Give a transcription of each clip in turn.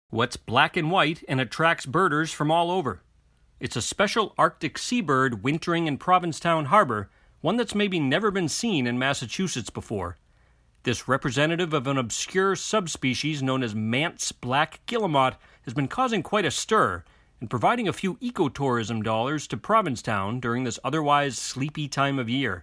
What's black and white and attracts birders from all over? It's a special Arctic seabird wintering in Provincetown Harbor, one that's maybe never been seen in Massachusetts before. This representative of an obscure subspecies known as Manse black guillemot has been causing quite a stir and providing a few ecotourism dollars to Provincetown during this otherwise sleepy time of year.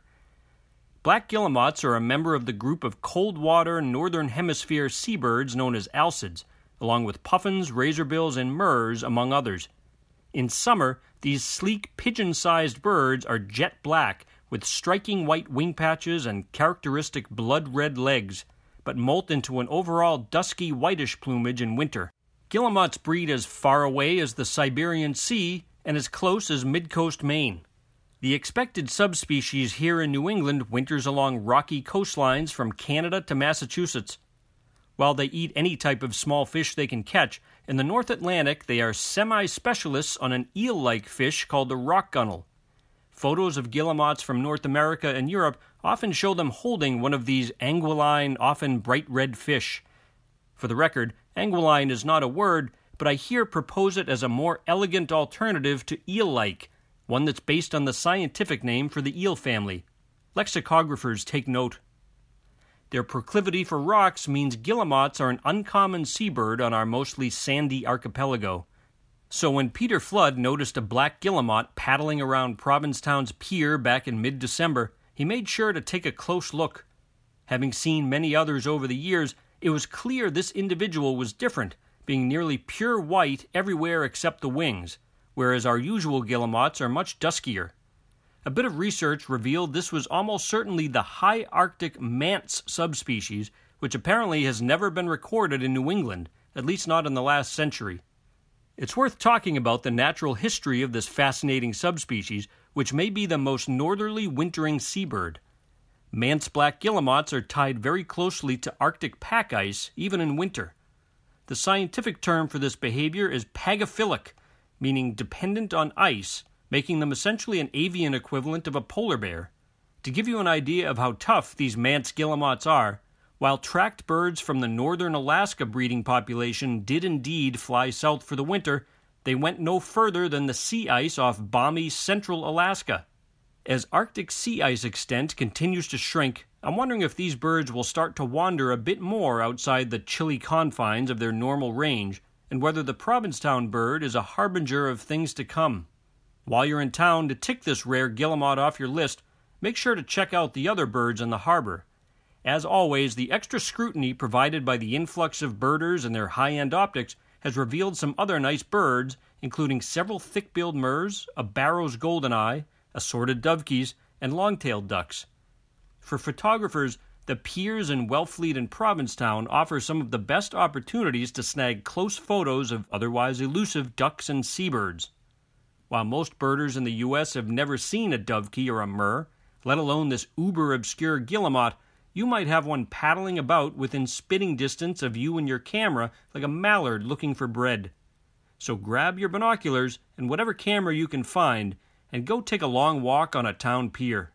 Black guillemots are a member of the group of cold-water Northern Hemisphere seabirds known as alcids, along with puffins, razorbills, and murres, among others. In summer, these sleek, pigeon-sized birds are jet black with striking white wing patches and characteristic blood-red legs, but molt into an overall dusky whitish plumage in winter. Guillemots breed as far away as the Siberian Sea and as close as mid-coast Maine. The expected subspecies here in New England winters along rocky coastlines from Canada to Massachusetts. While they eat any type of small fish they can catch, in the North Atlantic they are semi-specialists on an eel-like fish called the rock gunnel. Photos of guillemots from North America and Europe often show them holding one of these anguilline, often bright red fish. For the record, anguilline is not a word, but I here propose it as a more elegant alternative to eel-like, one that's based on the scientific name for the eel family. Lexicographers take note. Their proclivity for rocks means guillemots are an uncommon seabird on our mostly sandy archipelago. So when Peter Flood noticed a black guillemot paddling around Provincetown's pier back in mid-December, he made sure to take a close look. Having seen many others over the years, it was clear this individual was different, being nearly pure white everywhere except the wings, whereas our usual guillemots are much duskier. A bit of research revealed this was almost certainly the high Arctic Manse subspecies, which apparently has never been recorded in New England, at least not in the last century. It's worth talking about the natural history of this fascinating subspecies, which may be the most northerly wintering seabird. Manse black guillemots are tied very closely to Arctic pack ice, even in winter. The scientific term for this behavior is pagophilic, meaning dependent on ice, making them essentially an avian equivalent of a polar bear. To give you an idea of how tough these Manse guillemots are, while tracked birds from the northern Alaska breeding population did indeed fly south for the winter, they went no further than the sea ice off balmy central Alaska. As Arctic sea ice extent continues to shrink, I'm wondering if these birds will start to wander a bit more outside the chilly confines of their normal range, and whether the Provincetown bird is a harbinger of things to come. While you're in town, to tick this rare guillemot off your list, make sure to check out the other birds in the harbor. As always, the extra scrutiny provided by the influx of birders and their high-end optics has revealed some other nice birds, including several thick-billed murres, a Barrow's goldeneye, assorted dovekies, and long-tailed ducks. For photographers, the piers in Wellfleet and Provincetown offer some of the best opportunities to snag close photos of otherwise elusive ducks and seabirds. While most birders in the U.S. have never seen a dovekey or a murre, let alone this uber-obscure guillemot, you might have one paddling about within spitting distance of you and your camera like a mallard looking for bread. So grab your binoculars and whatever camera you can find, and go take a long walk on a town pier.